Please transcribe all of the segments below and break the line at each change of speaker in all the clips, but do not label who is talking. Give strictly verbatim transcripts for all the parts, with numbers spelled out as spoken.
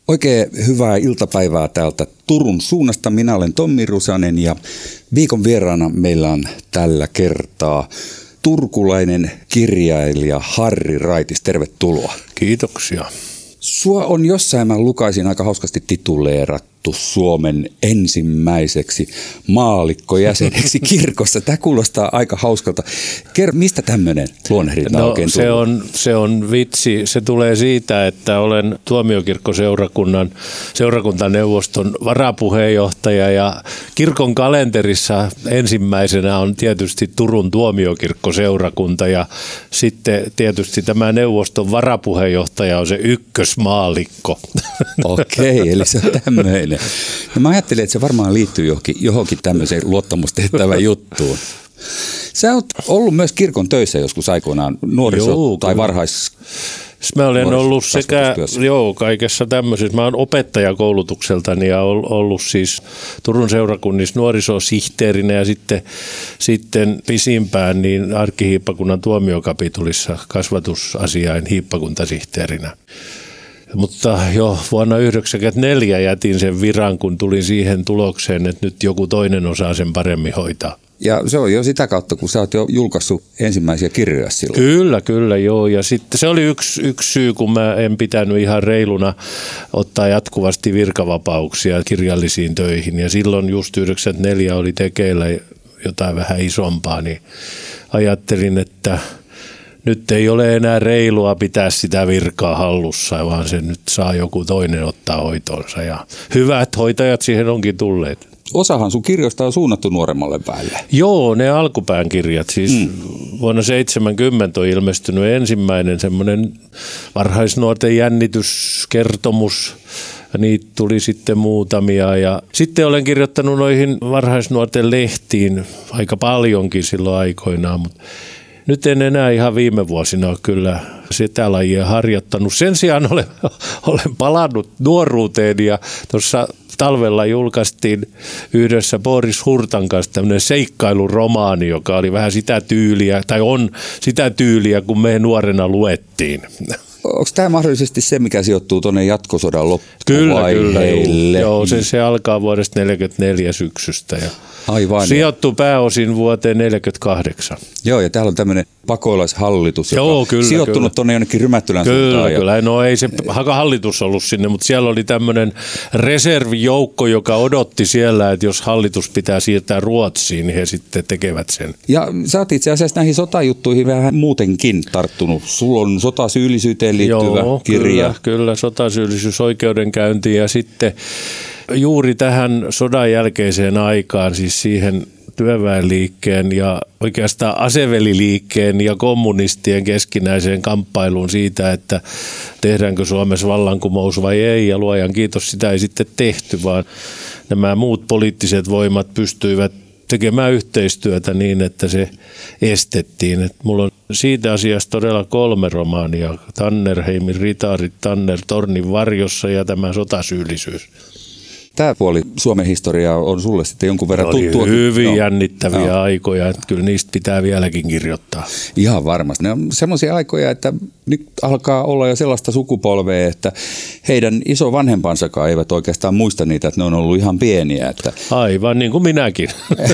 Oikein hyvää iltapäivää täältä Turun suunnasta. Minä olen Tommi Rusanen ja viikon vieraana meillä on tällä kertaa turkulainen kirjailija Harri Raitis. Tervetuloa.
Kiitoksia.
Sua on jossain, mä lukaisin, aika hauskasti tituleerattu Suomen ensimmäiseksi maallikkojäseneksi kirkossa. Tämä kuulostaa aika hauskalta. Kerro, mistä tämmöinen luonnehdinta
no,
oikein
se on, se on vitsi. Se tulee siitä, että olen tuomiokirkkoseurakunnan seurakuntaneuvoston varapuheenjohtaja ja kirkon kalenterissa ensimmäisenä on tietysti Turun tuomiokirkkoseurakunta ja sitten tietysti tämä neuvoston varapuheenjohtaja on se ykkösmaallikko.
Okei, eli se on tämmöinen. No mä ajattelin, että se varmaan liittyy johonkin, johonkin tämmöiseen luottamustehtävään juttuun. Sä oot ollut myös kirkon töissä joskus aikoinaan nuoriso-
Joo,
tai varhais...
Mä olen ollut sekä joo, kaikessa tämmöisessä. Mä oon opettajakoulutukseltani ja ollut siis Turun seurakunnissa nuorisosihteerinä ja sitten, sitten pisimpään niin arkkihiippakunnan tuomiokapitulissa kasvatusasiain hiippakuntasihteerinä. Mutta jo vuonna yhdeksänkymmentäneljä jätin sen viran, kun tulin siihen tulokseen, että nyt joku toinen osaa sen paremmin hoitaa.
Ja se on jo sitä kautta, kun sä oot jo julkaissut ensimmäisiä kirjoja silloin.
Kyllä, kyllä, joo. Ja sitten se oli yksi, yksi syy, kun mä en pitänyt ihan reiluna ottaa jatkuvasti virkavapauksia kirjallisiin töihin. Ja silloin just yhdeksänkymmentäneljä oli tekeillä jotain vähän isompaa, niin ajattelin, että nyt ei ole enää reilua pitää sitä virkaa hallussa, vaan se nyt saa joku toinen ottaa hoitonsa. Ja hyvät hoitajat siihen onkin tulleet.
Osahan sun kirjoista on suunnattu nuoremmalle väelle.
Joo, ne alkupään kirjat. Siis mm. vuonna seitsemänkymmentä on ilmestynyt ensimmäinen semmoinen varhaisnuorten jännityskertomus. Niitä tuli sitten muutamia. Ja sitten olen kirjoittanut noihin varhaisnuorten lehtiin aika paljonkin silloin aikoinaan, mutta nyt en enää ihan viime vuosina ole kyllä sitä lajia harjoittanut. Sen sijaan olen, olen palannut nuoruuteen ja tuossa talvella julkaistiin yhdessä Boris Hurtan kanssa tämmöinen seikkailuromaani, joka oli vähän sitä tyyliä, tai on sitä tyyliä, kun me nuorena luettiin.
Onko tämä mahdollisesti se, mikä sijoittuu tuonne jatkosodan
loppuvaiheille? Kyllä, kyllä. Joo, joo se,
Mm.
se alkaa vuodesta neljäkymmentäneljä syksystä ja
Aivan.
sijoittuu pääosin vuoteen neljäkymmentäkahdeksan.
Joo, ja täällä on tämmöinen pakolaishallitus, joka
Joo, kyllä,
sijoittunut tuonne jonnekin Rymättylän
kyllä,
suuntaan.
Kyllä, kyllä. No ei se hallitus ollut sinne, mutta siellä oli tämmöinen reservijoukko, joka odotti siellä, että jos hallitus pitää siirtää Ruotsiin, niin he sitten tekevät sen.
Ja sä oot itse asiassa näihin sotajuttuihin vähän muutenkin tarttunut. Sulla on sotasyyllisyyteen liittyvä
Joo,
kirja.
Kyllä, kyllä, sotasyyllisyys oikeudenkäyntiin ja sitten juuri tähän sodan jälkeiseen aikaan, siis siihen työväenliikkeen ja oikeastaan aseveliliikkeen ja kommunistien keskinäiseen kamppailuun siitä, että tehdäänkö Suomessa vallankumous vai ei. Ja luojan kiitos, sitä ei sitten tehty, vaan nämä muut poliittiset voimat pystyivät tekemään yhteistyötä niin, että se estettiin. Et mulla on siitä asiasta todella kolme romaania. Tannerheimin ritaarit, Tanner Tornin varjossa ja tämä sotasyyllisyys.
Tämä puoli Suomen historiaa on sulle sitten jonkun verran tuttua.
Oli hyvin no. jännittäviä
no.
aikoja, että kyllä niistä pitää vieläkin kirjoittaa.
Ihan varmasti. Ne on semmoisia aikoja, että nyt alkaa olla jo sellaista sukupolvea, että heidän isovanhempansakaan eivät oikeastaan muista niitä, että ne on ollut ihan pieniä. Että...
Aivan niin kuin minäkin.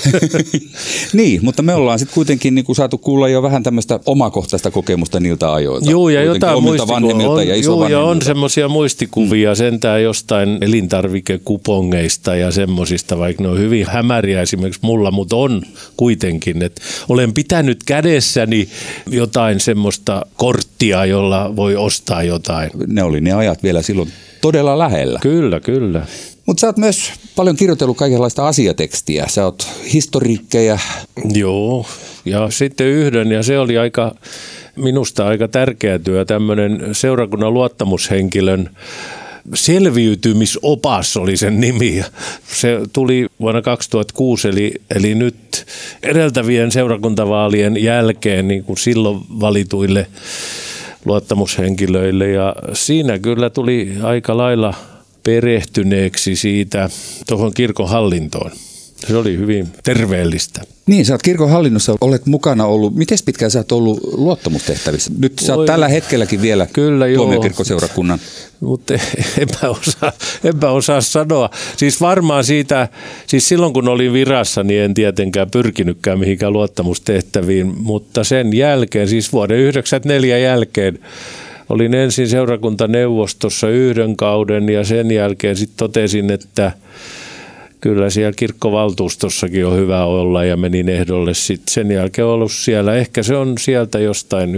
Niin, mutta me ollaan sitten kuitenkin niin kuin saatu kuulla jo vähän tämmöistä omakohtaista kokemusta niiltä ajoilta.
Joo, ja jotain
muistikuvia. On,
ja joo, ja on semmoisia muistikuvia mm. sentään jostain elintarvikekupongeista ja semmoisista, vaikka ne on hyvin hämäriä esimerkiksi mulla, mutta on kuitenkin, että olen pitänyt kädessäni jotain semmoista korttia, jolla voi ostaa jotain.
Ne oli ne ajat vielä silloin todella lähellä.
Kyllä, kyllä.
Mutta sä oot myös paljon kirjoitellut kaikenlaista asiatekstiä. Sä oot historiikkejä.
Joo, ja sitten yhden, ja se oli aika, minusta aika tärkeä työ, tämmöinen seurakunnan luottamushenkilön selviytymisopas oli sen nimi. Se tuli vuonna kaksituhattakuusi, eli, eli nyt edeltävien seurakuntavaalien jälkeen niin kuin silloin valituille luottamushenkilöille. Ja siinä kyllä tuli aika lailla perehtyneeksi siitä tuohon kirkon hallintoon. Se oli hyvin terveellistä.
Niin, sä oot kirkon hallinnossa, olet mukana ollut. Miten pitkään sä oot ollut luottamustehtävissä? Nyt sä oot
Oi,
tällä hetkelläkin vielä
kyllä,
tuomiokirkkoseurakunnan.
Mutta enpä osaa, enpä osaa sanoa. Siis varmaan siitä, siis silloin kun olin virassa, niin en tietenkään pyrkinytkään mihinkään luottamustehtäviin, mutta sen jälkeen, siis vuoden yhdeksänkymmentäneljä jälkeen, olin ensin seurakuntaneuvostossa yhden kauden ja sen jälkeen sitten totesin, että kyllä siellä kirkkovaltuustossakin on hyvä olla ja menin ehdolle sitten sen jälkeen ollut siellä. Ehkä se on sieltä jostain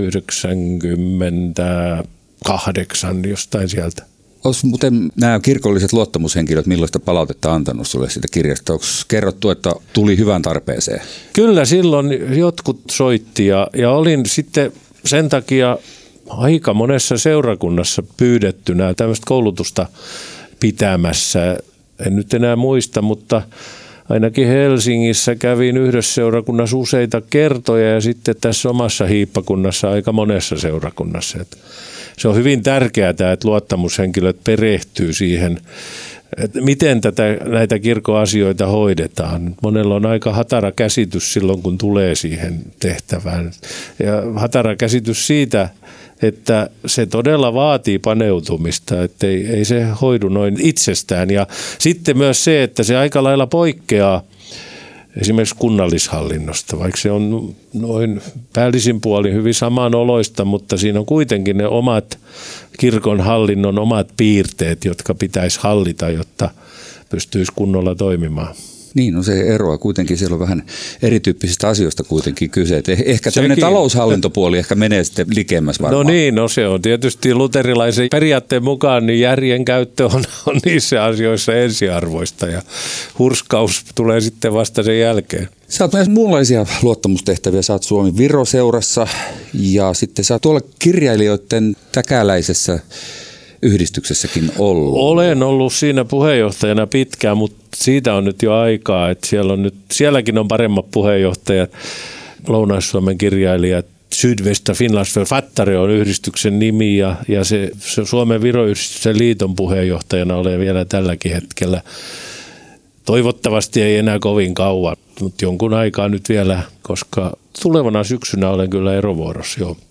yhdeksänkymmentäkahdeksan, jostain sieltä.
Olisi muuten nämä kirkolliset luottamushenkilöt millaista palautetta antanut sulle siitä kirjasta? Onko kerrottu, että tuli hyvään tarpeeseen?
Kyllä silloin jotkut soitti ja, ja olin sitten sen takia aika monessa seurakunnassa pyydettynä tämmöistä koulutusta pitämässä. En nyt enää muista, mutta ainakin Helsingissä kävin yhdessä seurakunnassa useita kertoja ja sitten tässä omassa hiippakunnassa aika monessa seurakunnassa. Et se on hyvin tärkeää, että luottamushenkilöt perehtyy siihen, että miten tätä, näitä kirkon asioita hoidetaan. Monella on aika hatara käsitys silloin, kun tulee siihen tehtävään. Ja hatara käsitys siitä, että se todella vaatii paneutumista, että ei, ei se hoidu noin itsestään. Ja sitten myös se, että se aika lailla poikkeaa esimerkiksi kunnallishallinnosta, vaikka se on noin päällisin puolin hyvin samanoloista, mutta siinä on kuitenkin ne omat kirkon hallinnon omat piirteet, jotka pitäisi hallita, jotta pystyisi kunnolla toimimaan.
Niin, no se eroa kuitenkin, siellä on vähän erityyppisistä asioista kuitenkin kyse. Et ehkä tämmöinen
Sekin.
Taloushallintopuoli ehkä menee sitten likemmäs varmaan.
No niin, no se on tietysti luterilaisen periaatteen mukaan, niin järjen käyttö on, on niissä asioissa ensiarvoista ja hurskaus tulee sitten vasta sen jälkeen.
Sä oot myös muunlaisia luottamustehtäviä, sä oot Suomi Viro-seurassa ja sitten sä oot tuolla kirjailijoiden täkäläisessä yhdistyksessäkin ollut.
Olen ollut siinä puheenjohtajana pitkään, mutta siitä on nyt jo aikaa, että siellä on nyt, sielläkin on paremmat puheenjohtajat. Lounais-Suomen kirjailijat, Sydvästra Finlands Författare on yhdistyksen nimi ja, ja se, se Suomen Viro-yhdistyksen liiton puheenjohtajana olen vielä tälläkin hetkellä. Toivottavasti ei enää kovin kauan, mutta jonkun aikaa nyt vielä, koska tulevana syksynä olen kyllä erovuorossa jo.